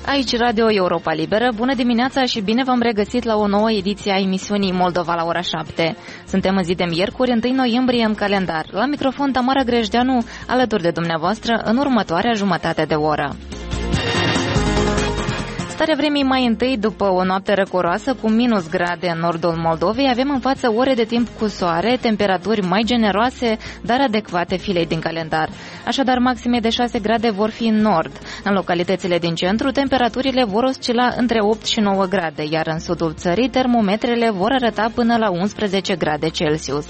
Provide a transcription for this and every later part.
Aici Radio Europa Liberă, bună dimineața și bine v-am regăsit la o nouă ediție a emisiunii Moldova la ora 7. Suntem în zi de miercuri, 1 noiembrie în calendar. La microfon Tamara Grejdeanu, alături de dumneavoastră în următoarea jumătate de oră. Starea vremii mai întâi, după o noapte răcoroasă cu minus grade în nordul Moldovei, avem în față ore de timp cu soare, temperaturi mai generoase, dar adecvate filei din calendar. Așadar, maxime de 6 grade vor fi în nord. În localitățile din centru, temperaturile vor oscila între 8 și 9 grade, iar în sudul țării, termometrele vor arăta până la 11 grade Celsius.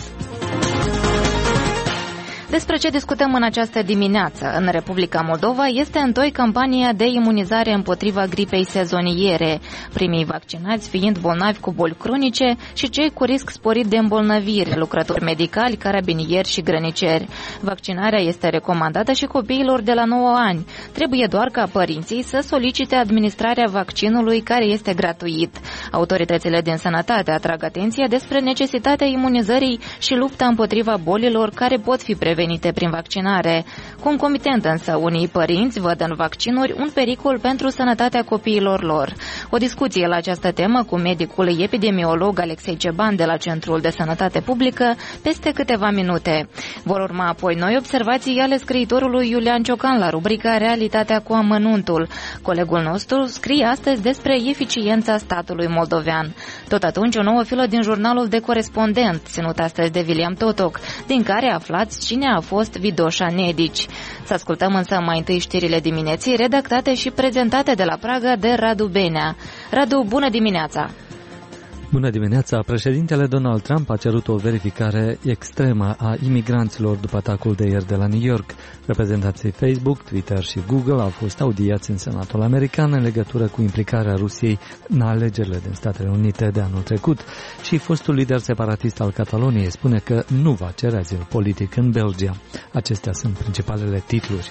Despre ce discutăm în această dimineață? În Republica Moldova este întoi campania de imunizare împotriva gripei sezoniere, primii vaccinați fiind bolnavi cu boli cronice și cei cu risc sporit de îmbolnăviri, lucrători medicali, carabinieri și grăniceri. Vaccinarea este recomandată și copiilor de la 9 ani. Trebuie doar ca părinții să solicite administrarea vaccinului, care este gratuit. Autoritățile din sănătate atrag atenția despre necesitatea imunizării și lupta împotriva bolilor care pot fi prevenite prin vaccinare. Concomitent însă, unii părinți văd în vaccinuri un pericol pentru sănătatea copiilor lor. O discuție la această temă cu medicul epidemiolog Alexei Ceban de la Centrul de Sănătate Publică peste câteva minute. Vor urma apoi noi observații ale scriitorului Iulian Ciocan la rubrica Realitatea cu amănuntul. Colegul nostru scrie astăzi despre eficiența statului moldovean. Tot atunci, o nouă filă din jurnalul de corespondent, ținut astăzi de William Totoc, din care aflați cine a fost Vidoșa Nedici. Să ascultăm însă mai întâi știrile dimineții, redactate și prezentate de la Praga de Radu Benea. Radu, bună dimineața! Bună dimineața! Președintele Donald Trump a cerut o verificare extremă a imigranților după atacul de ieri de la New York. Reprezentanții Facebook, Twitter și Google au fost audiați în Senatul American în legătură cu implicarea Rusiei în alegerile din Statele Unite de anul trecut și fostul lider separatist al Cataloniei spune că nu va cere azil politic în Belgia. Acestea sunt principalele titluri.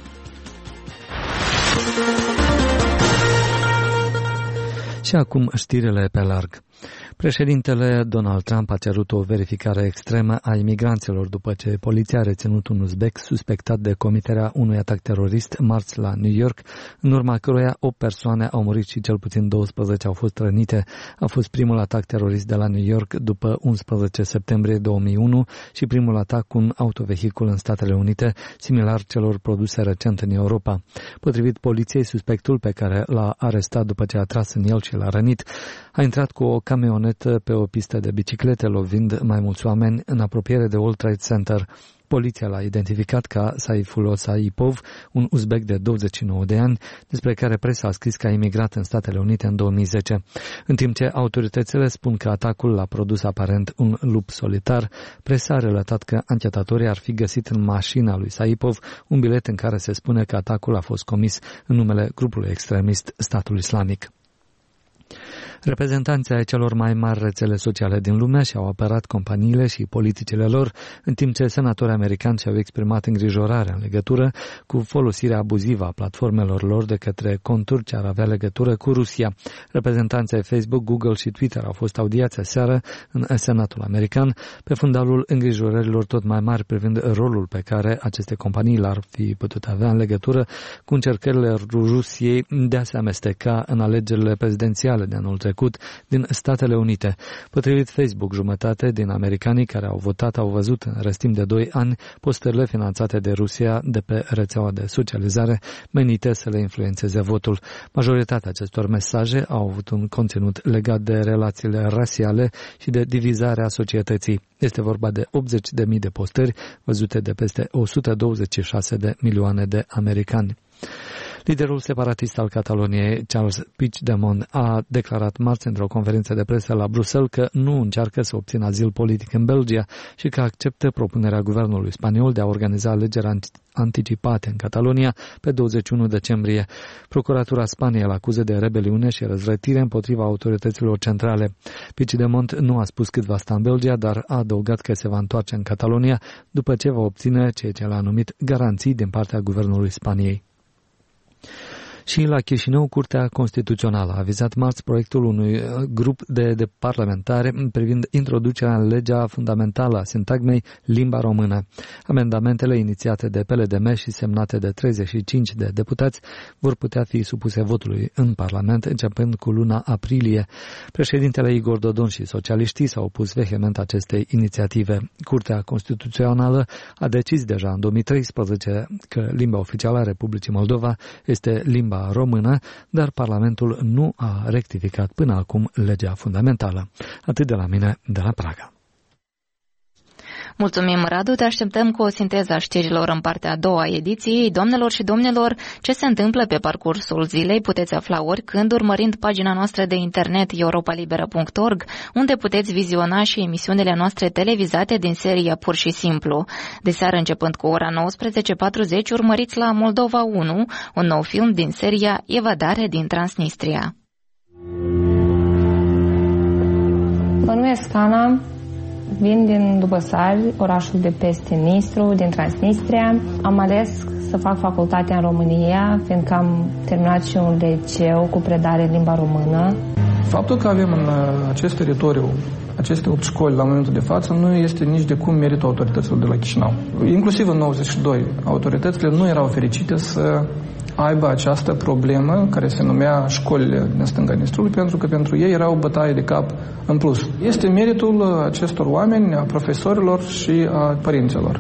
Și acum știrile pe larg. Președintele Donald Trump a cerut o verificare extremă a imigranților după ce poliția a reținut un uzbec suspectat de comiterea unui atac terorist marți la New York, în urma căruia 8 persoane au murit și cel puțin 12 au fost rănite. A fost primul atac terorist de la New York după 11 septembrie 2001 și primul atac cu un autovehicul în Statele Unite, similar celor produse recent în Europa. Potrivit poliției, suspectul pe care l-a arestat după ce a tras în el și l-a rănit, a intrat cu o camionetă pe o pistă de biciclete, lovind mai mulți oameni în apropiere de World Trade Center. Poliția l-a identificat ca Saifullah Saipov, un uzbek de 29 de ani, despre care presa a scris că a imigrat în Statele Unite în 2010. În timp ce autoritățile spun că atacul l-a produs aparent un lup solitar, presa a relatat că anchetatorii ar fi găsit în mașina lui Saipov un bilet în care se spune că atacul a fost comis în numele grupului extremist Statul Islamic. Reprezentanții ai celor mai mari rețele sociale din lume și-au apărat companiile și politicile lor, în timp ce senatorii americani și-au exprimat îngrijorarea în legătură cu folosirea abuzivă a platformelor lor de către conturi ce ar avea legătură cu Rusia. Reprezentanții ai Facebook, Google și Twitter au fost audiați aseară în Senatul american pe fundalul îngrijorărilor tot mai mari privind rolul pe care aceste companii l-ar fi putut avea în legătură cu încercările Rusiei de a se amesteca în alegerile prezidențiale de anul trecut din Statele Unite. Potrivit Facebook, jumătate din americanii care au votat au văzut în răstim de 2 ani postările finanțate de Rusia de pe rețeaua de socializare menite să le influențeze votul. Majoritatea acestor mesaje au avut un conținut legat de relațiile rasiale și de divizarea societății. Este vorba de 80.000 de postări văzute de peste 126 de milioane de americani. Liderul separatist al Cataloniei, Charles Puigdemont, a declarat marți într-o conferință de presă la Bruxelles că nu încearcă să obțină azil politic în Belgia și că acceptă propunerea guvernului spaniol de a organiza alegeri anticipate în Catalonia pe 21 decembrie. Procuratura Spaniei îl acuză de rebeliune și răzvrătire împotriva autorităților centrale. Puigdemont nu a spus cât va sta în Belgia, dar a adăugat că se va întoarce în Catalonia după ce va obține ceea ce l-a numit garanții din partea guvernului Spaniei. Și la Chișinău, Curtea Constituțională a avizat marți proiectul unui grup de parlamentare privind introducerea în legea fundamentală a sintagmei limba română. Amendamentele inițiate de PLDM și semnate de 35 de deputați vor putea fi supuse votului în Parlament începând cu luna aprilie. Președintele Igor Dodon și socialiștii s-au opus vehement acestei inițiative. Curtea Constituțională a decis deja în 2013 că limba oficială a Republicii Moldova este limba română, dar Parlamentul nu a rectificat până acum legea fundamentală. Atât de la mine, de la Praga. Mulțumim, Radu, te așteptăm cu o sinteză a știrilor în partea a doua a ediției. Doamnelor și domnilor, ce se întâmplă pe parcursul zilei puteți afla oricând urmărind pagina noastră de internet europalibera.org, unde puteți viziona și emisiunile noastre televizate din seria Pur și Simplu. De seară, începând cu ora 19:40, urmăriți la Moldova 1, un nou film din seria Evadare din Transnistria. Mă numesc Ana. Vin din Dubăsari, orașul de peste Nistru, din Transnistria. Am ales să fac facultatea în România, fiindcă am terminat și un liceu cu predare în limba română. Faptul că avem în acest teritoriu aceste 8 școli la momentul de față nu este nici de cum meritul autorităților de la Chișinău. Inclusiv în 92, autoritățile nu erau fericite să aibă această problemă care se numea școlile din stânga Nistrului, pentru că pentru ei era o bătaie de cap în plus. Este meritul acestor oameni, a profesorilor și a părinților.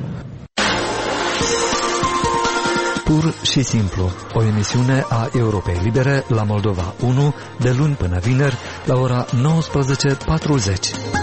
Pur și simplu, o emisiune a Europei Libere la Moldova 1, de luni până vineri, la ora 19:40.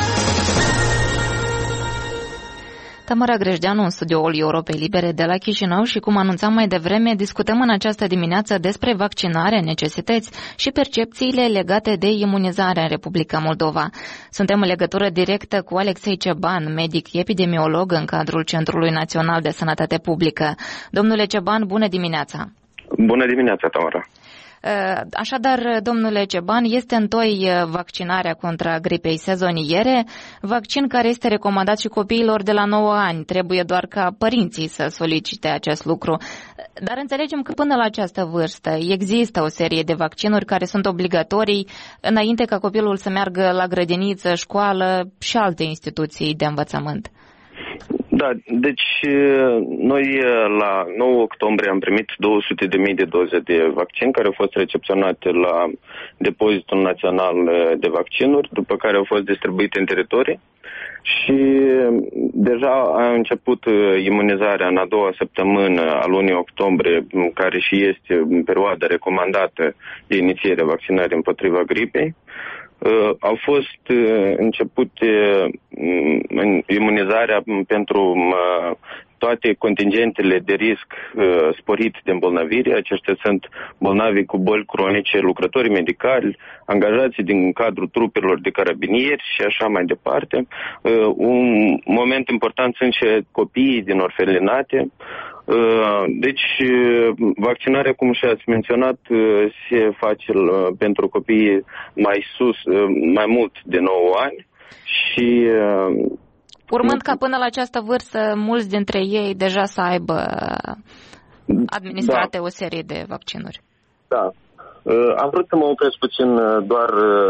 Tamara Grejdeanu în studioul Europei Libere de la Chișinău și, cum anunțam mai devreme, discutăm în această dimineață despre vaccinare, necesități și percepțiile legate de imunizare în Republica Moldova. Suntem în legătură directă cu Alexei Ceban, medic epidemiolog în cadrul Centrului Național de Sănătate Publică. Domnule Ceban, bună dimineața! Bună dimineața, Tamara! Așadar, domnule Ceban, este întoi vaccinarea contra gripei sezoniere, vaccin care este recomandat și copiilor de la 9 ani. Trebuie doar ca părinții să solicite acest lucru. Dar înțelegem că până la această vârstă există o serie de vaccinuri care sunt obligatorii înainte ca copilul să meargă la grădiniță, școală și alte instituții de învățământ. Da, deci noi la 9 octombrie am primit 200.000 de doze de vaccin care au fost recepționate la Depozitul Național de Vaccinuri, după care au fost distribuite în teritorii și deja a început imunizarea în a doua săptămână a lunii octombrie, care și este perioada recomandată de inițiere vaccinării împotriva gripei. Au fost începute imunizarea pentru toate contingentele de risc sporit de îmbolnăvire. Aceștia sunt bolnavi cu boli cronice, lucrătorii medicali, angajații din cadrul trupelor de carabinieri și așa mai departe. Un moment important sunt și copiii din orfelinate. Deci, vaccinarea, cum și ați menționat, se face pentru copiii mai mult de 9 ani și... Urmând ca până la această vârstă, mulți dintre ei deja să aibă administrate o serie de vaccinuri. Da. Am vrut să mă opresc puțin doar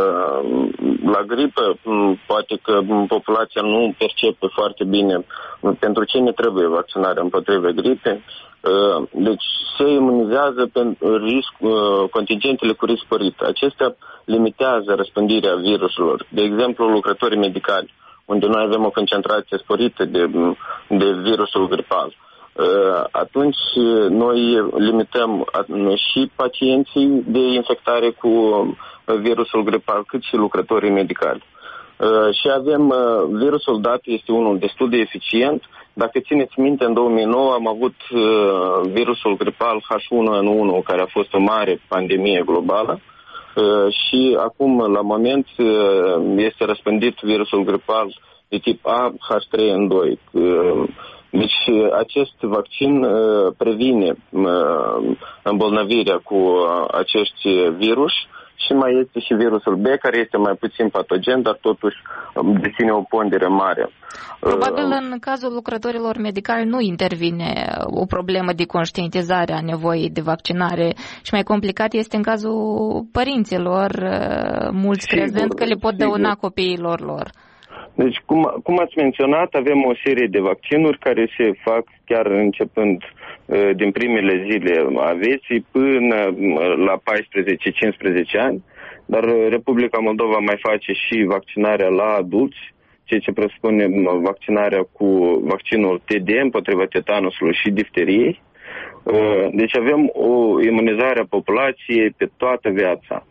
la gripă. Poate că populația nu percepe foarte bine pentru ce ne trebuie vaccinarea împotriva gripei. Deci se imunizează pentru contingentele cu risc sporit. Acestea limitează răspândirea viruselor. De exemplu, lucrătorii medicali, unde noi avem o concentrație sporită de virusul gripal. Atunci noi limităm și pacienții de infectare cu virusul gripal, cât și lucrătorii medicali. Și avem, virusul dat este unul destul de eficient. Dacă țineți minte, în 2009 am avut virusul gripal H1N1, care a fost o mare pandemie globală. Și acum, la moment, este răspândit virusul gripal de tip A, H3N2. Deci acest vaccin previne îmbolnăvirea cu acești virus și mai este și virusul B, care este mai puțin patogen, dar totuși deține o pondere mare. Probabil în cazul lucrătorilor medicali nu intervine o problemă de conștientizare a nevoii de vaccinare și mai complicat este în cazul părinților, mulți crezând că le pot dăuna copiilor lor. Deci, cum ați menționat, avem o serie de vaccinuri care se fac chiar începând din primele zile a vieții până la 14-15 ani, dar Republica Moldova mai face și vaccinarea la adulți, ceea ce presupune vaccinarea cu vaccinul TD împotriva tetanusului și difteriei. Deci avem o imunizare a populației pe toată viața.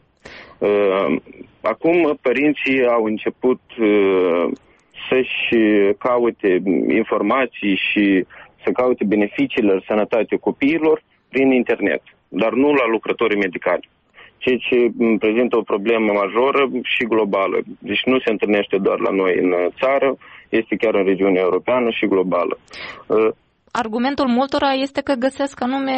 Acum părinții au început să-și caute informații și să caute beneficiile sănătății copiilor prin internet, dar nu la lucrătorii medicali, ceea ce prezintă o problemă majoră și globală. Deci nu se întâlnește doar la noi în țară, este chiar în regiunea europeană și globală. Argumentul multora este că găsesc anume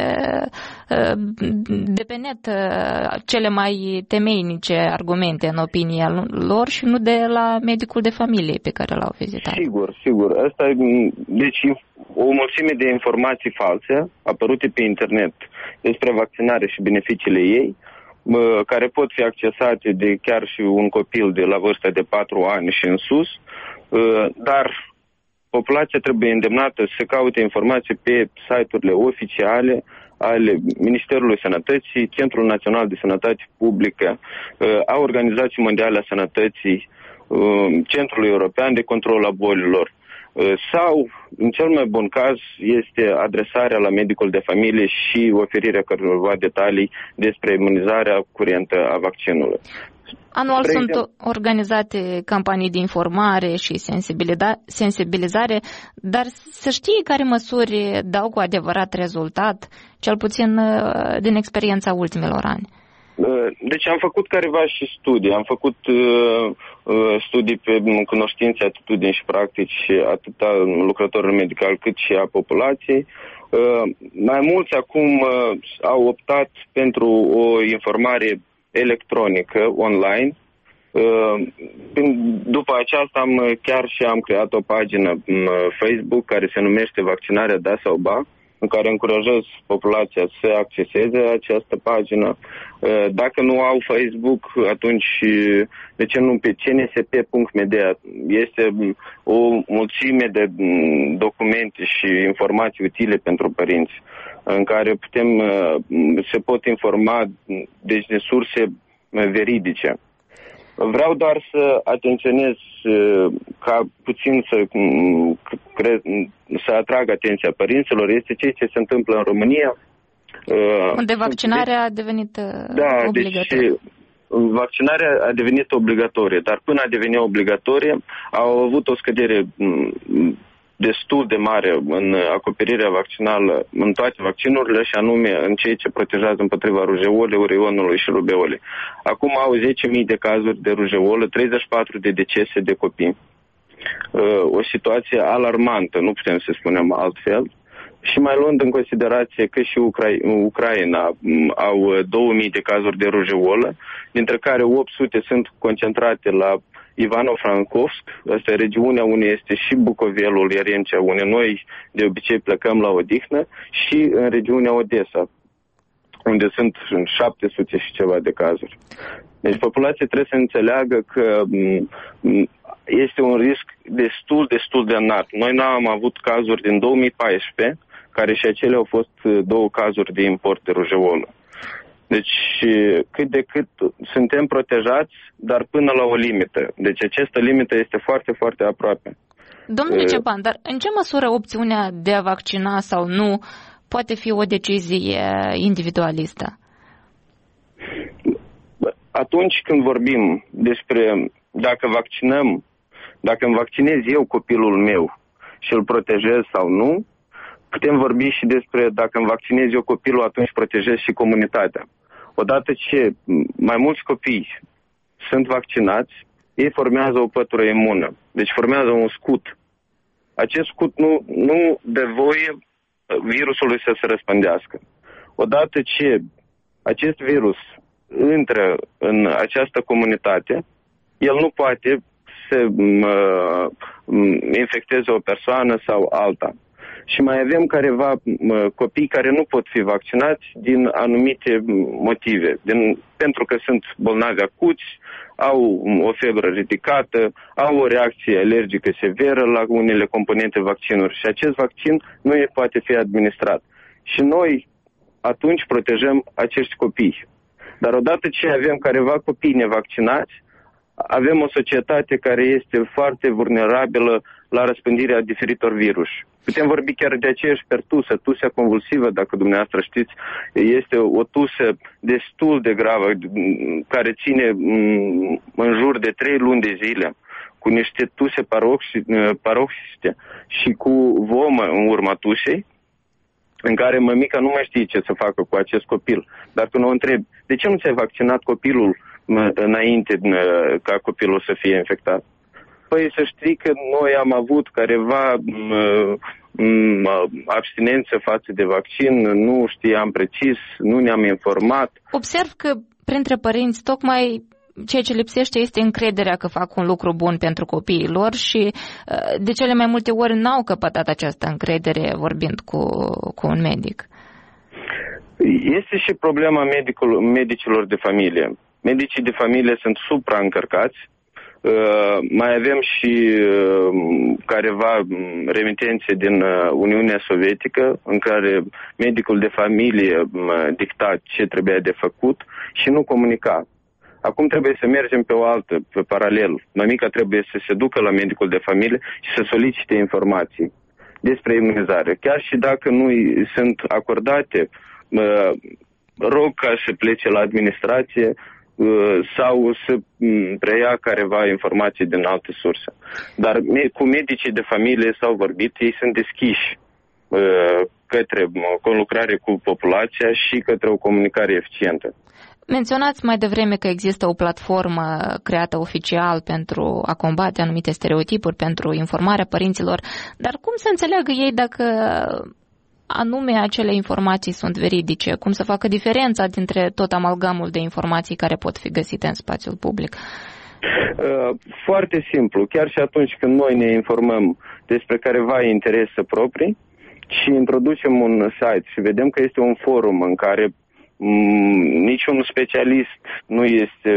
de pe net cele mai temeinice argumente în opinia lor și nu de la medicul de familie pe care l-au vizitat. Sigur. Deci o mulțime de informații false apărute pe internet despre vaccinare și beneficiile ei, care pot fi accesate de chiar și un copil de la vârsta de 4 ani și în sus, dar populația trebuie îndemnată să caute informații pe site-urile oficiale ale Ministerului Sănătății, Centrul Național de Sănătate Publică, a Organizației Mondiale a Sănătății, Centrului European de Control a Bolilor. Sau, în cel mai bun caz, este adresarea la medicul de familie și oferirea câteva detalii despre imunizarea curentă a vaccinului. Anual sunt organizate campanii de informare și sensibilizare, dar să știe care măsuri dau cu adevărat rezultat, cel puțin din experiența ultimilor ani. Deci am făcut careva și studii. Am făcut studii pe cunoștințe, atitudini și practici atât a lucrătorilor medicali cât și a populației. Mai mulți acum au optat pentru o informare electronică, online. După aceasta am creat o pagină Facebook care se numește Vaccinarea Da sau Ba, în care încurajez populația să acceseze această pagină. Dacă nu au Facebook, atunci de ce nu pe cnsp.media? Este o mulțime de documente și informații utile pentru părinți, în care se pot informa deci de surse veridice. Vreau doar să atenționez ca puțin să atrag atenția părinților, este ceea ce se întâmplă în România. Unde vaccinarea a devenit obligatorie. Deci vaccinarea a devenit obligatorie, dar până a deveni obligatorie au avut o scădere destul de mare în acoperirea vaccinală în toate vaccinurile și anume în ceea ce protejează împotriva rujeolei, ureionului și rubeolei. Acum au 10.000 de cazuri de rujeolă, 34 de decese de copii. O situație alarmantă, nu putem să spunem altfel. Și mai luând în considerație că și Ucraina au 2.000 de cazuri de rujeolă, dintre care 800 sunt concentrate la Ivano-Frankivsk, asta e regiunea unde este și Bucovelul, Iarencea, unde noi de obicei plecăm la odihnă, și în regiunea Odessa, unde sunt 700 și ceva de cazuri. Deci populația trebuie să înțeleagă că este un risc destul de înalt. Noi n-am avut cazuri din 2014, care și acelea au fost 2 cazuri de import de rujeolă. Deci cât de cât suntem protejați, dar până la o limită. Deci această limită este foarte, foarte aproape. Domnule Cepan, dar în ce măsură opțiunea de a vaccina sau nu poate fi o decizie individualistă? Atunci când vorbim despre dacă îmi vaccinez eu copilul meu și îl protejez sau nu, putem vorbi și despre dacă îmi vaccinez eu copilul, atunci protejez și comunitatea. Odată ce mai mulți copii sunt vaccinați, ei formează o pătură imună. Deci formează un scut. Acest scut nu dă voie virusului să se răspândească. Odată ce acest virus intră în această comunitate, el nu poate să infecteze o persoană sau alta. Și mai avem careva copii care nu pot fi vaccinați din anumite motive. Pentru că sunt bolnavi acuți, au o febră ridicată, au o reacție alergică severă la unele componente vaccinuri. Și acest vaccin nu poate fi administrat. Și noi atunci protejăm acești copii. Dar odată ce avem careva copii nevaccinați, avem o societate care este foarte vulnerabilă la răspândirea diferitor virus. Putem vorbi chiar de aceeași pertusă, tusea convulsivă, dacă dumneavoastră știți, este o tusă destul de gravă, care ține în jur de 3 luni de zile, cu niște tuse paroxiste și cu vomă în urma tusei, în care mămica nu mai știe ce să facă cu acest copil. Dar când o întreb, de ce nu ți-ai vaccinat copilul înainte ca copilul să fie infectat? Păi să știi că noi am avut careva abstinență față de vaccin, nu știam precis, nu ne-am informat. Observ că printre părinți tocmai ceea ce lipsește este încrederea că fac un lucru bun pentru copiii lor și de cele mai multe ori n-au căpătat această încredere vorbind cu un medic. Este și problema medicilor de familie. Medicii de familie sunt supraîncărcați. Mai avem și careva remitențe din Uniunea Sovietică, în care medicul de familie dicta ce trebuia de făcut și nu comunica. Acum trebuie să mergem pe paralel. Mămica trebuie să se ducă la medicul de familie și să solicite informații despre imunizare. Chiar și dacă nu sunt acordate, rog ca să plece la administrație sau să preia careva informații din alte surse. Dar cu medicii de familie s-au vorbit, ei sunt deschiși către conlucrare cu populația și către o comunicare eficientă. Menționați mai devreme că există o platformă creată oficial pentru a combate anumite stereotipuri, pentru informarea părinților, dar cum să înțeleagă ei dacă anume acele informații sunt veridice? Cum să facă diferența dintre tot amalgamul de informații care pot fi găsite în spațiul public? Foarte simplu. Chiar și atunci când noi ne informăm despre careva interese proprii și introducem un site și vedem că este un forum în care niciun specialist nu este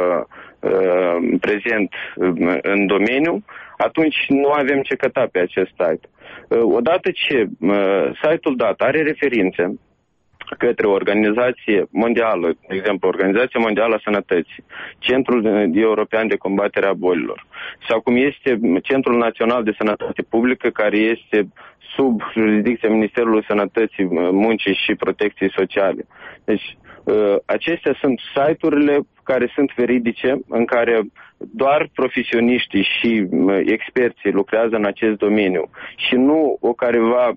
prezent în domeniu, atunci nu avem ce căta pe acest site. Odată ce site-ul dat are referințe către o organizație mondială, de exemplu, Organizația Mondială a Sănătății, Centrul European de Combatere a Bolilor, sau cum este Centrul Național de Sănătate Publică, care este sub jurisdicția Ministerului Sănătății, Muncii și Protecției Sociale. Deci, acestea sunt site-urile care sunt veridice, în care doar profesioniștii și experții lucrează în acest domeniu și nu o careva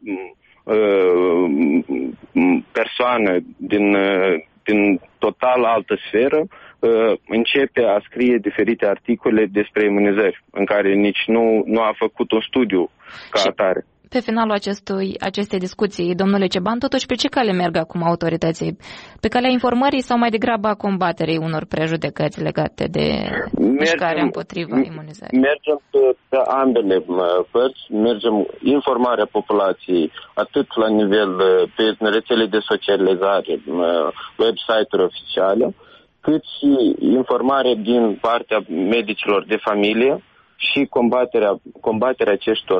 persoană din total altă sferă începe a scrie diferite articole despre imunizări, în care nici nu a făcut un studiu ca atare. Pe finalul acestei discuții, domnule Ceban, totuși pe ce cale merg acum autorității? Pe calea informării sau mai degrabă a combaterii unor prejudecăți legate de mișcarea împotriva imunizării? Mergem pe ambele părți, mergem informarea populației, atât la nivel pe rețele de socializare, website-uri oficiale, cât și informare din partea medicilor de familie și combaterea acestor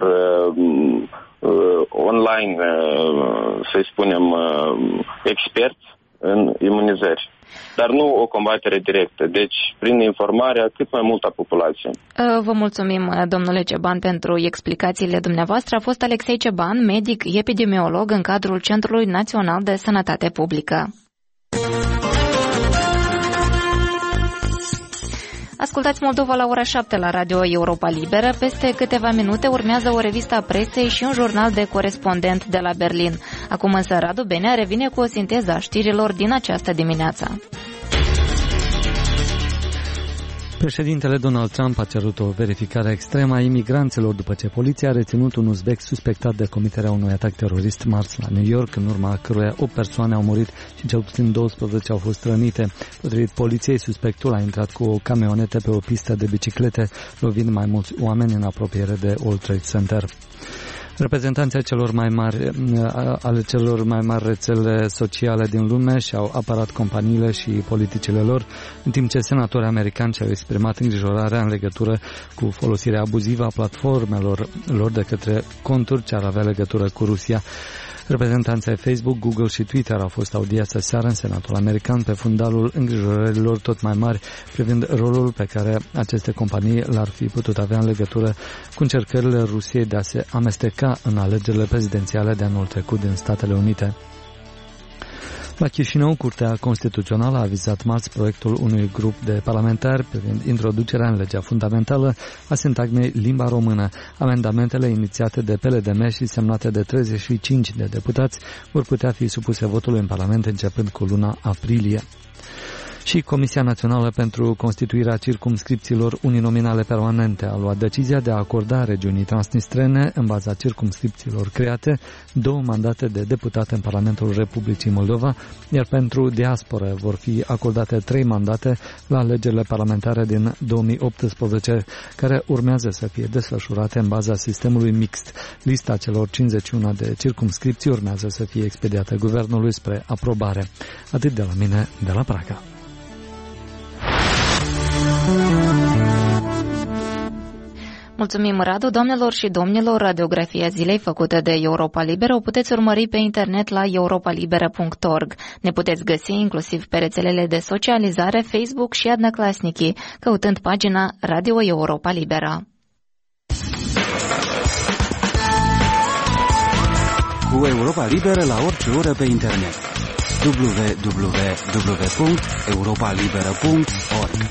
online, să spunem, experți în imunizări. Dar nu o combatere directă, deci prin informarea cât mai mult a populației. Vă mulțumim, domnule Ceban, pentru explicațiile dumneavoastră. A fost Alexei Ceban, medic epidemiolog în cadrul Centrului Național de Sănătate Publică. Ascultați Moldova la ora 7 la Radio Europa Liberă. Peste câteva minute urmează o revistă a presei și un jurnal de corespondent de la Berlin. Acum însă Radu Benea revine cu o sinteză a știrilor din această dimineață. Președintele Donald Trump a cerut o verificare extremă a imigranților după ce poliția a reținut un uzbec suspectat de comiterea unui atac terorist marți la New York, în urma căruia 8 persoane au murit și cel puțin 12 au fost rănite. Potrivit poliției, suspectul a intrat cu o camionetă pe o pistă de biciclete, lovind mai mulți oameni în apropiere de World Trade Center. Reprezentanții ale celor mai mari rețele sociale din lume și-au apărat companiile și politicile lor, în timp ce senatorii americani și-au exprimat îngrijorarea în legătură cu folosirea abuzivă a platformelor lor de către conturi ce ar avea legătură cu Rusia. Reprezentanții ai Facebook, Google și Twitter au fost audiați aseară în Senatul American pe fundalul îngrijorărilor tot mai mari privind rolul pe care aceste companii l-ar fi putut avea în legătură cu încercările Rusiei de a se amesteca în alegerile prezidențiale de anul trecut din Statele Unite. La Chișinău, Curtea Constituțională a avizat marți proiectul unui grup de parlamentari privind introducerea în legea fundamentală a sintagmei limba română. Amendamentele inițiate de PLDM și semnate de 35 de deputați vor putea fi supuse votului în Parlament începând cu luna aprilie. Și Comisia Națională pentru Constituirea Circumscripțiilor uninominale permanente a luat decizia de a acorda regiunii transnistrene, în baza circumscripțiilor create, 2 mandate de deputat în Parlamentul Republicii Moldova, iar pentru diasporă vor fi acordate 3 mandate la alegerile parlamentare din 2018, care urmează să fie desfășurate în baza sistemului mixt. Lista celor 51 de circumscripții urmează să fie expediată guvernului spre aprobare. Atât de la mine, de la Praga. Mulțumim, Radu. Doamnelor și domnilor, radiografia zilei făcută de Europa Liberă o puteți urmări pe internet la europalibera.org. Ne puteți găsi inclusiv pe rețelele de socializare Facebook și Adnăclasnici, căutând pagina Radio Europa Liberă. Cu Europa Liberă la orice oră pe internet. www.europalibera.org.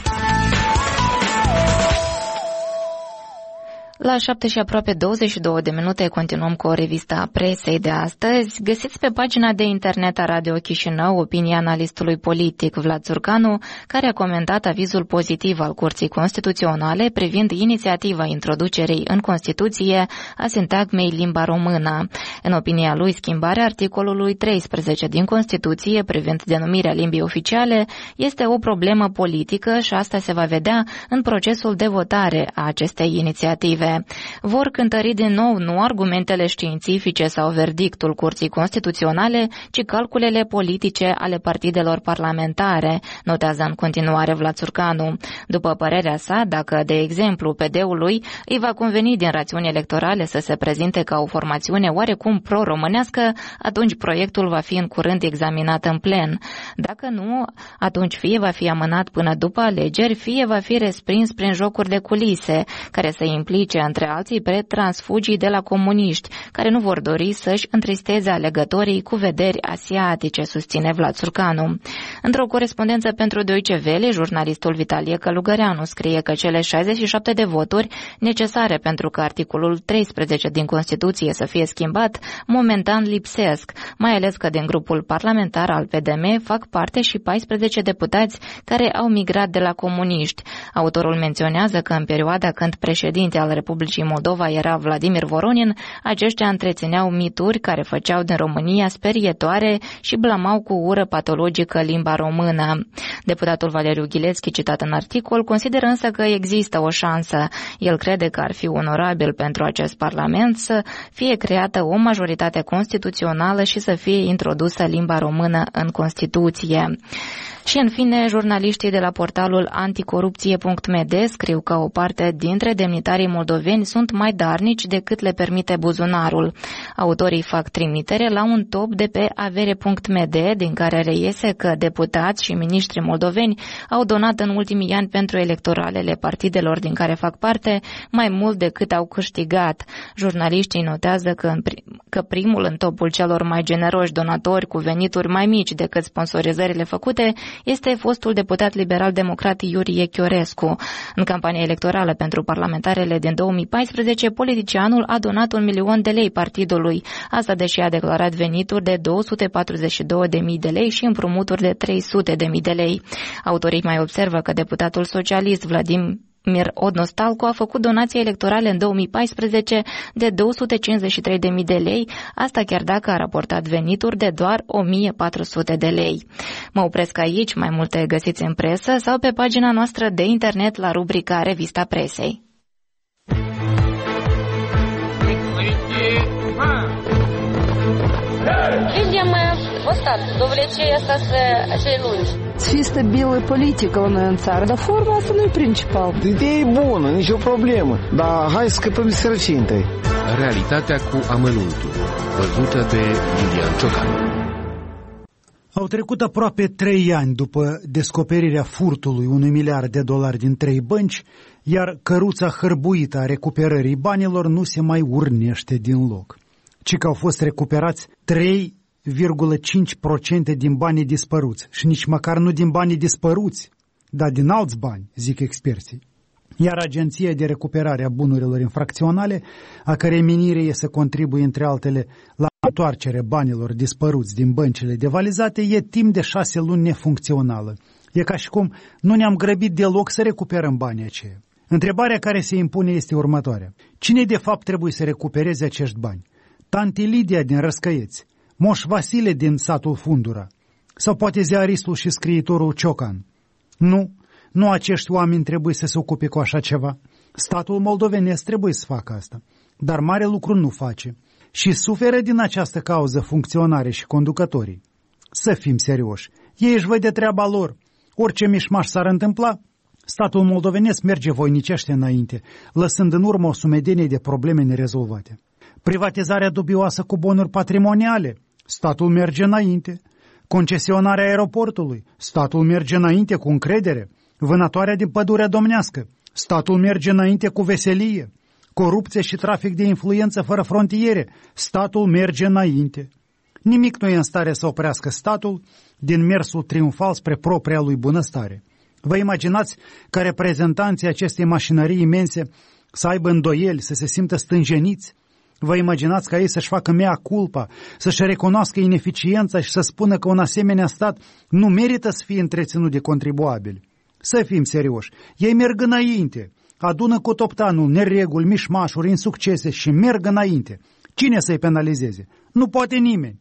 La 7 și aproape 22 de minute continuăm cu o revistă a presei de astăzi. Găsiți pe pagina de internet a Radio Chișinău opinia analistului politic Vlad Țurcanu, care a comentat avizul pozitiv al Curții Constituționale privind inițiativa introducerii în Constituție a sintagmei limba română. În opinia lui, schimbarea articolului 13 din Constituție privind denumirea limbii oficiale este o problemă politică și asta se va vedea în procesul de votare a acestei inițiative. Vor cântări din nou nu argumentele științifice sau verdictul Curții Constituționale, ci calculele politice ale partidelor parlamentare, notează în continuare Vlad Țurcanu. După părerea sa, dacă, de exemplu, PD-ului îi va conveni din rațiuni electorale să se prezinte ca o formațiune oarecum pro-românească, atunci proiectul va fi în curând examinat în plen. Dacă nu, atunci fie va fi amânat până după alegeri, fie va fi respins prin jocuri de culise, care să implice între alții pe transfugii de la comuniști, care nu vor dori să-și întristeze alegătorii cu vederi asiatice, susține Vlad Țurcanu. Într-o corespondență pentru Deutsche Welle, jurnalistul Vitalie Călugăreanu scrie că cele 67 de voturi necesare pentru că articolul 13 din Constituție să fie schimbat, momentan lipsesc, mai ales că din grupul parlamentar al PDM fac parte și 14 deputați care au migrat de la comuniști. Autorul menționează că în perioada când președinte al Republicii Moldova era Vladimir Voronin, aceștia întrețineau mituri care făceau din România sperietoare și blamau cu ură patologică limba română. Deputatul Valeriu Ghilețchi, citat în articol, consideră însă că există o șansă. El crede că ar fi onorabil pentru acest Parlament să fie creată o majoritate constituțională și să fie introdusă limba română în Constituție. Și în fine, jurnaliștii de la portalul anticorupție.md scriu că o parte dintre demnitarii moldoveni sunt mai darnici decât le permite buzunarul. Autorii fac trimitere la un top de pe avere.md, din care reiese că deputați și miniștri moldoveni au donat în ultimii ani pentru electoralele partidelor din care fac parte mai mult decât au câștigat. Jurnaliștii notează că primul în topul celor mai generoși donatori cu venituri mai mici decât sponsorizările făcute este fostul deputat liberal-democrat Iurie Chiorescu. În campania electorală pentru parlamentarele din 2014, politicianul a donat 1 milion de lei partidului, asta deși a declarat venituri de 242.000 de lei și împrumuturi de 300.000 de lei. Autorii mai observă că deputatul socialist Vladimir Odnostalcu a făcut donații electorale în 2014 de 253.000 de lei, asta chiar dacă a raportat venituri de doar 1.400 de lei. Mă opresc aici, mai multe găsiți în presă sau pe pagina noastră de internet la rubrica Revista Presei. Видимо, вот так, до увлечения acele lungi. Чисто белая политика у нас în țară, dar forma asta nu e principal. Ideea e bună, nicio problemă, dar hai să scăpăm de sărăcie întâi. Realitatea cu amănuntul, văzută de Iulian Ciocan. Au trecut aproape 3 ani după descoperirea furtului $1 miliard din 3 bănci, iar căruța hărbuită a recuperării banilor nu se mai urnește din loc, ci că au fost recuperați 3,5% din banii dispăruți și nici măcar nu din banii dispăruți, dar din alți bani, zic experții. Iar Agenția de Recuperare a Bunurilor Infracționale, a cărei menire e să contribuie între altele la întoarcerea banilor dispăruți din băncile devalizate, e timp de 6 luni nefuncțională. E ca și cum nu ne-am grăbit deloc să recuperăm banii aceia. Întrebarea care se impune este următoarea. Cine de fapt trebuie să recupereze acești bani? Tanti Lidia din Răscăieți, Moș Vasile din satul Fundura, sau poate ziaristul și scriitorul Ciocan? Nu acești oameni trebuie să se ocupe cu așa ceva. Statul moldovenesc trebuie să facă asta, dar mare lucru nu face. Și suferă din această cauză funcționare și conducătorii. Să fim serioși, ei își văd de treaba lor. Orice mișmaș s-ar întâmpla, statul moldovenesc merge voinicește înainte, lăsând în urmă o sumedenie de probleme nerezolvate. Privatizarea dubioasă cu bonuri patrimoniale, statul merge înainte. Concesionarea aeroportului, statul merge înainte cu încredere. Vânătoarea din pădurea domnească, statul merge înainte cu veselie. Corupție și trafic de influență fără frontiere, statul merge înainte. Nimic nu e în stare să oprească statul din mersul triumfal spre propria lui bunăstare. Vă imaginați că reprezentanții acestei mașinării imense să aibă îndoieli, să se simtă stânjeniți? Vă imaginați ca ei să-și facă mea culpa, să-și recunoască ineficiența și să spună că un asemenea stat nu merită să fie întreținut de contribuabili? Să fim serioși, ei merg înainte, adună cu toptanul nereguli, mișmașuri, insuccese și merg înainte. Cine să-i penalizeze? Nu poate nimeni.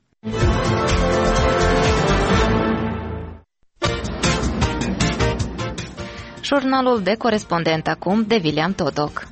Jurnalul de corespondent acum de William Todoc.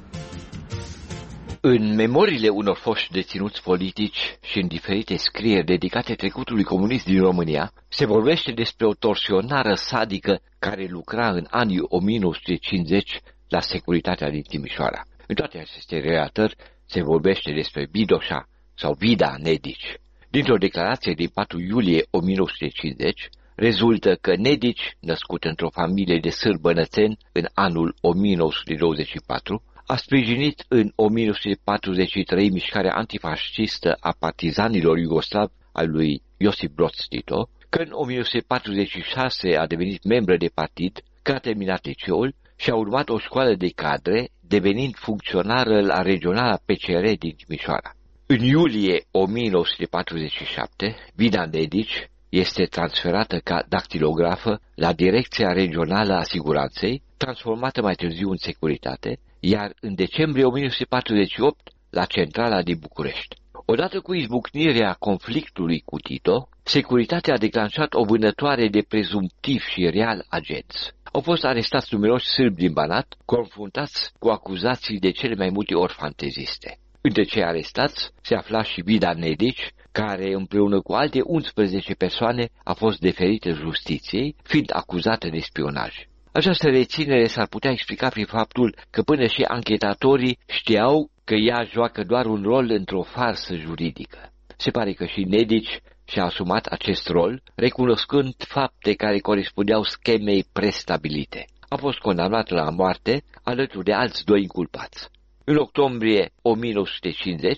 În memoriile unor foști deținuți politici și în diferite scrieri dedicate trecutului comunist din România, se vorbește despre o torsionară sadică care lucra în anii 1950 la securitatea din Timișoara. În toate aceste relatări se vorbește despre Bidoșa sau Vida Nedici. Dintr-o declarație din 4 iulie 1950, rezultă că Nedici, născut într-o familie de sârbi bănățeni în anul 1924, a sprijinit în 1943 mișcarea antifascistă a partizanilor iugoslavi al lui Iosif Broz Tito, că în 1946 a devenit membră de partid, că a terminat liceul și a urmat o școală de cadre, devenind funcționară la regionala PCR din Timișoara. În iulie 1947, Vida Nedici este transferată ca dactilografă la Direcția Regională a Siguranței, transformată mai târziu în securitate, iar în decembrie 1948 la centrala din București. Odată cu izbucnirea conflictului cu Tito, securitatea a declanșat o vânătoare de prezumtiv și real agenți. Au fost arestați numeroși sârbi din Banat, confruntați cu acuzații de cele mai multe ori fanteziste. Între cei arestați se afla și Vida Nedici, care împreună cu alte 11 persoane a fost deferită justiției, fiind acuzată de spionaj. Această reținere s-ar putea explica prin faptul că până și anchetatorii știau că ea joacă doar un rol într-o farsă juridică. Se pare că și Nedici și-a asumat acest rol, recunoscând fapte care corespundeau schemei prestabilite. A fost condamnat la moarte alături de alți 2 inculpați. În octombrie 1950,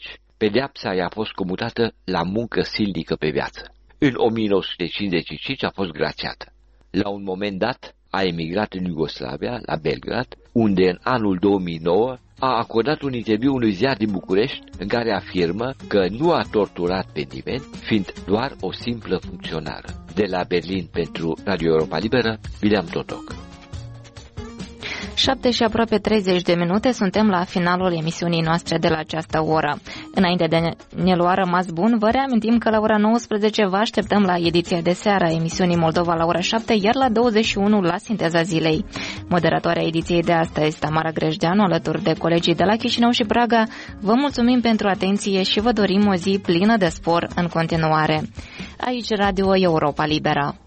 pedeapsa i-a fost comutată la muncă silnică pe viață. În 1955 a fost grațiată. La un moment dat a emigrat în Iugoslavia, la Belgrad, unde în anul 2009 a acordat un interviu unui ziar din București în care afirmă că nu a torturat pe nimeni, fiind doar o simplă funcționară. De la Berlin pentru Radio Europa Liberă, William Totoc. 7 și aproape 30 de minute, suntem la finalul emisiunii noastre de la această oră. Înainte de ne lua rămas bun, vă reamintim că la ora 19 vă așteptăm la ediția de seară a emisiunii Moldova la ora 7, iar la 21 la Sinteza Zilei. Moderatoarea ediției de astăzi, Tamara Grejdeanu, alături de colegii de la Chișinău și Praga, vă mulțumim pentru atenție și vă dorim o zi plină de spor în continuare. Aici Radio Europa Liberă.